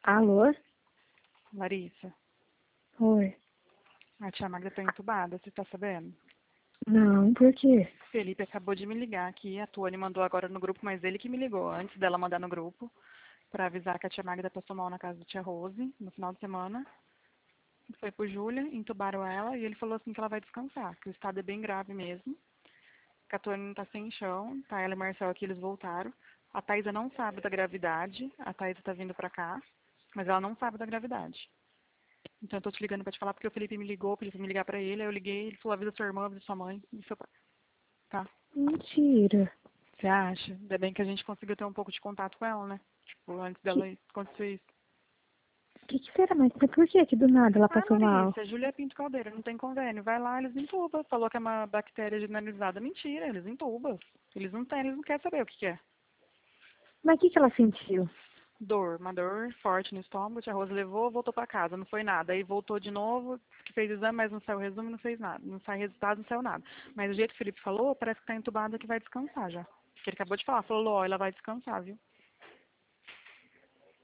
Alô? Larissa, Oi. a tia Magda tá entubada, você tá sabendo? Não, por quê? Felipe acabou de me ligar aqui, a Tuane mandou agora no grupo, mas ele que me ligou antes dela mandar no grupo, pra avisar que a tia Magda passou mal na casa da tia Rose, no final de semana. Foi pro Júlia, entubaram ela e ele falou assim que ela vai descansar, que o estado é bem grave mesmo, que a Tuane não tá sem chão, tá? Ela e o Marcel aqui, eles voltaram. A Thaisa não sabe da gravidade, a Thaisa tá vindo pra cá, mas ela não sabe da gravidade. Então eu tô te ligando pra te falar porque o Felipe me ligou, pediu pra me ligar pra ele, aí eu liguei, ele falou, avisa sua irmã, avisa sua mãe e seu pai, tá? Mentira. Você acha? Ainda bem que a gente conseguiu ter um pouco de contato com ela, né? Tipo, antes Que dela acontecer isso. que será? Mas por que que do nada ela Ah, passou mal? Larissa, Júlia Pinto Caldeira, não tem convênio. Vai lá, eles entubam. Falou que é uma bactéria generalizada. Mentira, eles entubam. Eles não têm, eles não querem saber o que que é. Mas o que que ela sentiu? Dor, uma dor forte no estômago, a tia Rosa levou, voltou pra casa, não foi nada. Aí voltou de novo, que fez exame, mas não saiu resumo, não fez nada. Não sai resultado, não saiu nada. Mas do jeito que o Felipe falou, parece que tá entubada que vai descansar já. Que ele acabou de falar, falou, ó, ela vai descansar, viu?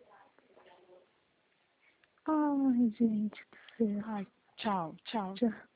Ai, gente do céu. Ai, tchau, tchau. Já.